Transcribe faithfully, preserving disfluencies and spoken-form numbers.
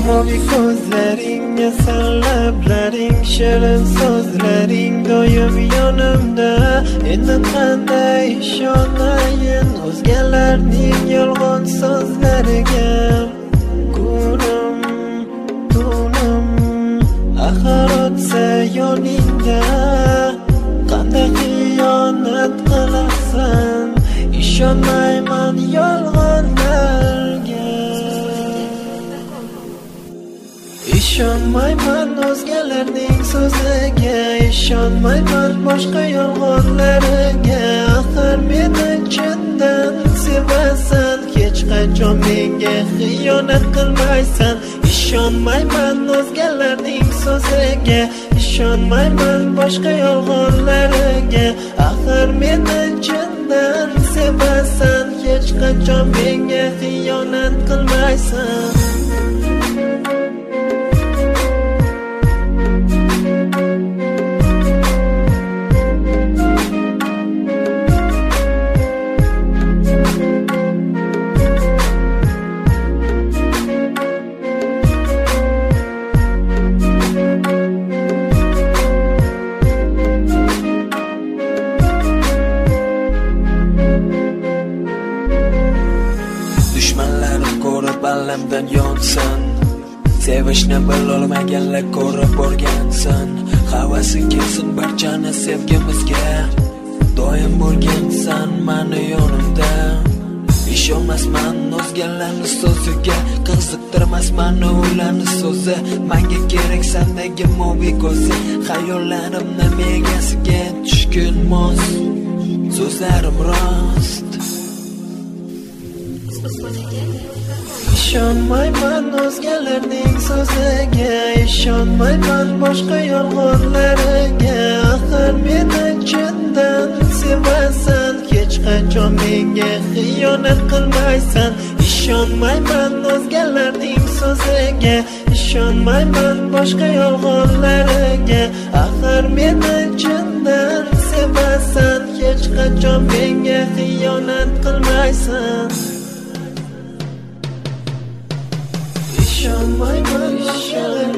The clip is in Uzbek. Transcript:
Moviy ko'zlaringga sarlablaring, shirin so'zlaring doim yonimda. Endi qanday ishonayin o'zgalarning yolg'on so'zlariga? Kunim, tunim, axir o'tsa yoningda, qanday xiyonat qilasan? Ishonmayman yolg'onlarga, ishonmayman o'zgalarning so'ziga, ishonmayman boshqa yolg'onlariga. Axir meni chindan sevasan, hech qachon menga xiyonat qilmaysan. Ishonmayman o'zgalarning so'ziga, ishonmayman boshqa yolg'onlariga. Axir meni chindan sevasan, hech qachon menga xiyonat qilmaysan. Dushmanlarim ko'rib allamdan yonsin, sevishni bilolmaganlar ko'rib o'rgansin. Havasi kelsin barchani sevgimizga, doim bo'lgansan mani yonimda. Ishonmasman o'zgalarning so'ziga, qiziqtirmasman ularning so'zi. Menga kerak sendagi moviy ko'zi, xayollarimni megasiga tushgun mos, so'zlarim rost. Ishonmayman o'zgalarning so'ziga, ishonmayman boshqa yolg'onlariga. Axir meni chindan sevasan, hech qachon menga xiyonat qilmaysan. Ishonmayman o'zgalarning so'ziga, ishonmayman boshqa yolg'onlariga. Axir meni chindan sevasan, hech qachon menga xiyonat qilmaysan. Ishonmayman, ishonmayman